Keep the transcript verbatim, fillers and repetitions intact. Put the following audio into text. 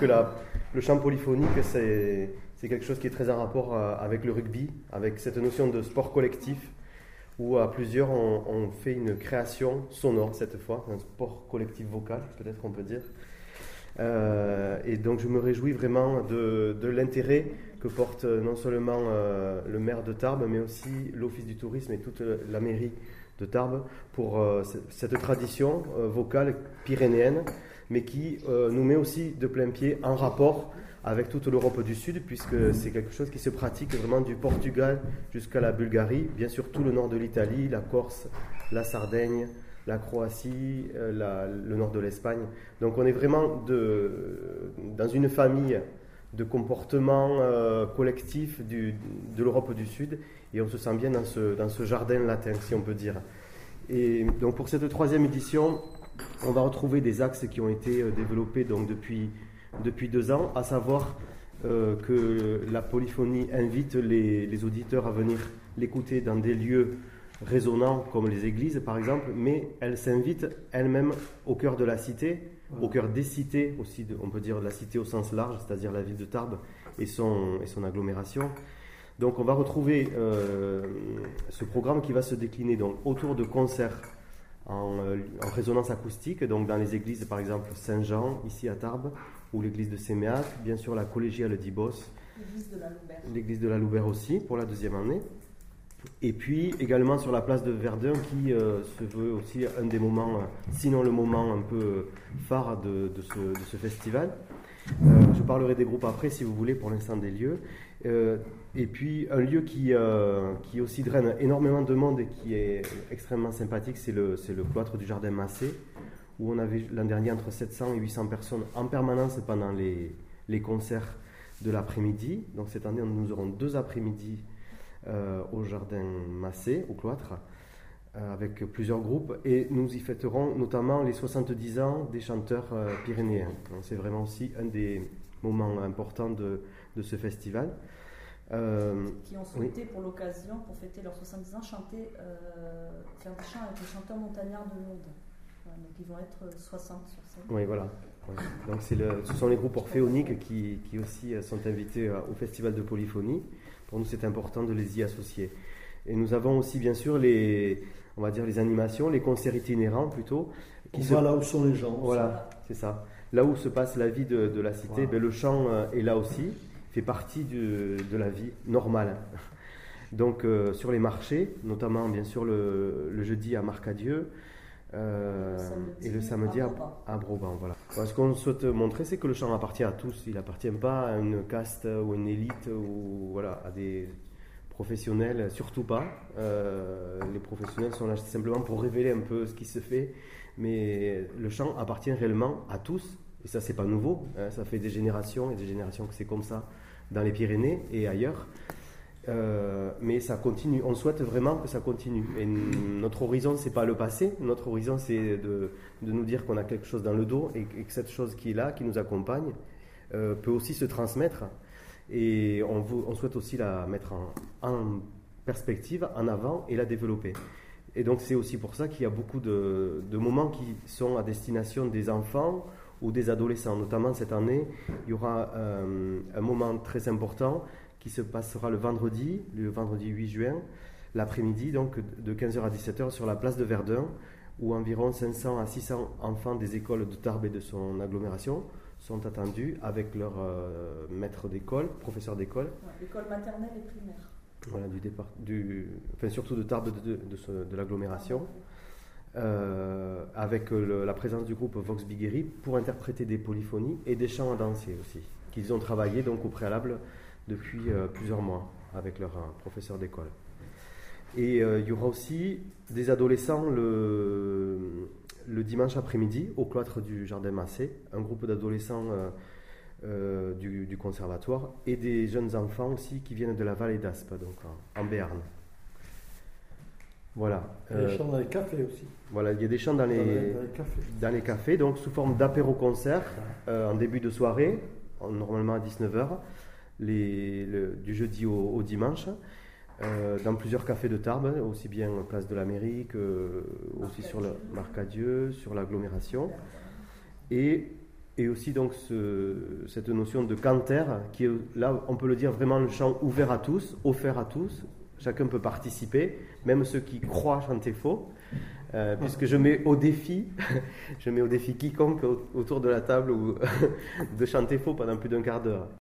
que la, le chant polyphonique, c'est, c'est quelque chose qui est très en rapport avec le rugby, avec cette notion de sport collectif, où à plusieurs on, on fait une création sonore cette fois, un sport collectif vocal, peut-être on peut dire. Euh, et donc je me réjouis vraiment de, de l'intérêt que porte non seulement euh, le maire de Tarbes, mais aussi l'Office du tourisme et toute la mairie de Tarbes pour euh, cette tradition euh, vocale pyrénéenne, mais qui euh, nous met aussi de plein pied en rapport avec toute l'Europe du Sud, puisque c'est quelque chose qui se pratique vraiment du Portugal jusqu'à la Bulgarie, bien sûr tout le nord de l'Italie, la Corse, la Sardaigne, la Croatie, euh, la, le nord de l'Espagne. Donc on est vraiment de, dans une famille de comportements euh, collectifs du, de l'Europe du Sud, et on se sent bien dans ce, dans ce jardin latin, si on peut dire. Et donc pour cette troisième édition, on va retrouver des axes qui ont été développés donc depuis, depuis deux ans, à savoir euh, que la polyphonie invite les, les auditeurs à venir l'écouter dans des lieux résonnants comme les églises par exemple, mais elle s'invite elle-même au cœur de la cité, au cœur des cités aussi, de, on peut dire la cité au sens large, c'est-à-dire la ville de Tarbes et son, et son agglomération. Donc on va retrouver euh, ce programme qui va se décliner donc, autour de concerts en, euh, en résonance acoustique, donc dans les églises par exemple Saint-Jean, ici à Tarbes, ou l'église de Séméac, bien sûr la collégiale d'Ibos, l'église de la Loubert. l'église de la Loubert aussi pour la deuxième année. Et puis également sur la place de Verdun qui euh, se veut aussi un des moments, euh, sinon le moment un peu phare de, de, ce, de ce festival. Euh, je parlerai des groupes après si vous voulez, pour l'instant des lieux. Euh, et puis un lieu qui, euh, qui aussi draine énormément de monde et qui est extrêmement sympathique, c'est le, c'est le cloître du Jardin Massé, où on avait l'an dernier entre sept cents et huit cents personnes en permanence pendant les, les concerts de l'après-midi. Donc cette année nous aurons deux après-midi Euh, au Jardin Massé, au cloître, euh, avec plusieurs groupes, et nous y fêterons notamment les soixante-dix ans des chanteurs euh, pyrénéens. Donc, c'est vraiment aussi un des moments importants de, de ce festival. Euh, qui ont souhaité oui. pour l'occasion, pour fêter leurs soixante-dix ans, chanter, euh, faire des chants avec les chanteurs montagnards de Lourdes. Voilà, donc ils vont être soixante sur scène. Oui, voilà. Ouais. Donc c'est le, ce sont les groupes orphéoniques qui, qui aussi sont invités au Festival de Polyphonie. Pour nous, c'est important de les y associer. Et nous avons aussi, bien sûr, les, on va dire les animations, les concerts itinérants plutôt. Qui on se... va là où sont les gens. Voilà, c'est ça. Là où se passe la vie de, de la cité, voilà. ben, le chant est là aussi, fait partie du, de la vie normale. Donc, euh, sur les marchés, notamment, bien sûr, le, le jeudi à Marcadieu, Euh, le et le samedi à, à Broban. Voilà. Ce qu'on souhaite montrer, c'est que le chant appartient à tous. Il n'appartient pas à une caste ou une élite ou voilà, à des professionnels, surtout pas. Euh, les professionnels sont là simplement pour révéler un peu ce qui se fait, mais le chant appartient réellement à tous. Et ça, c'est pas nouveau. Hein. Ça fait des générations et des générations que c'est comme ça dans les Pyrénées et ailleurs. Euh, mais ça continue, on souhaite vraiment que ça continue. Et notre horizon, c'est pas le passé, notre horizon, c'est de, de nous dire qu'on a quelque chose dans le dos et, et que cette chose qui est là, qui nous accompagne, euh, peut aussi se transmettre. Et on, veut, on souhaite aussi la mettre en, en perspective, en avant et la développer. Et donc, c'est aussi pour ça qu'il y a beaucoup de, de moments qui sont à destination des enfants ou des adolescents. Notamment cette année, il y aura euh, un moment très important qui se passera le vendredi, le vendredi huit juin, l'après-midi, donc de quinze heures à dix-sept heures sur la place de Verdun, où environ cinq cents à six cents enfants des écoles de Tarbes et de son agglomération sont attendus avec leur euh, maître d'école, professeur d'école. Ouais, l'école maternelle et primaire. Voilà, du départ, du, enfin surtout de Tarbes, de, de, de, ce, de l'agglomération, euh, avec le, la présence du groupe Vox Bigueri pour interpréter des polyphonies et des chants à danser aussi, qu'ils ont travaillé donc au préalable depuis euh, plusieurs mois avec leur euh, professeur d'école. Et euh, il y aura aussi des adolescents le, le dimanche après-midi au cloître du Jardin Massé, un groupe d'adolescents euh, euh, du, du conservatoire et des jeunes enfants aussi qui viennent de la vallée d'Aspe, donc en, en Béarn. Voilà. Il y a des chants dans les cafés aussi. Voilà, il y a des chants dans les, dans les, dans les, cafés. Dans les cafés, donc sous forme d'apéro-concert euh, en début de soirée, normalement à dix-neuf heures. Les, le, du jeudi au, au dimanche, euh, dans plusieurs cafés de Tarbes, aussi bien place de la mairie que aussi sur le Marcadieu, sur l'agglomération. Et et aussi donc ce, cette notion de canter, qui est là, on peut le dire vraiment le chant ouvert à tous, offert à tous. Chacun peut participer, même ceux qui croient chanter faux, euh, puisque je mets au défi, je mets au défi quiconque autour de la table ou de chanter faux pendant plus d'un quart d'heure.